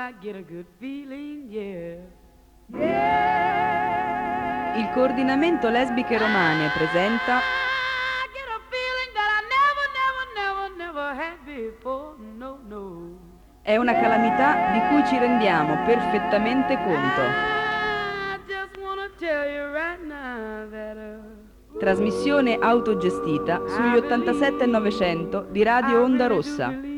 get a good feeling, yeah. Il coordinamento lesbiche romane presenta I get a feeling that I never had before, no, no. È una calamità di cui ci rendiamo perfettamente conto. I just wanna tell you right now that Trasmissione autogestita sugli 87 e 900 di Radio Onda Rossa.